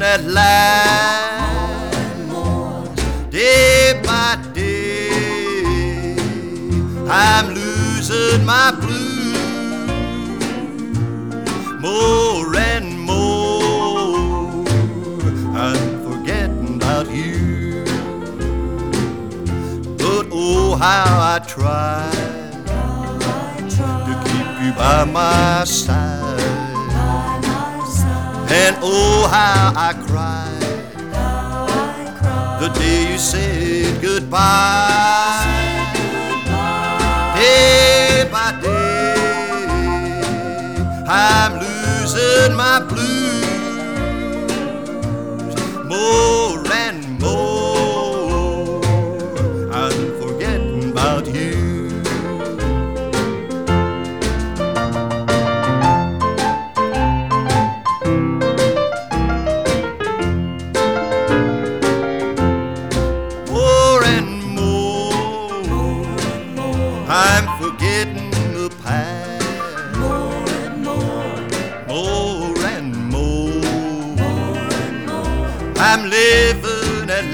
at last, day by day, I'm losing my blues more and more. I'm forgetting about you, but oh how I try to keep you by my side. And oh how I cried the day you said goodbye. Day by day, I'm losing my blues more and more. I'm forgetting about you. I'm forgetting the past more and more, more and more, more and more. I'm living at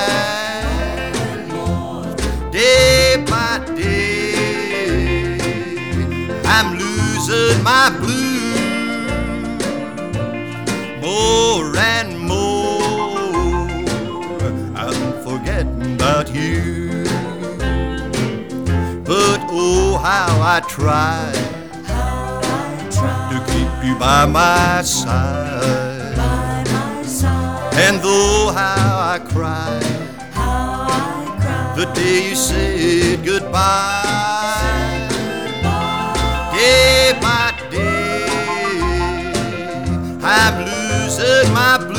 last, day by day, I'm losing my blues more and more. I'm forgetting about you. But oh how I try to keep you by my side. And though how I cried the day you said goodbye. Day by day, I'm losing my blues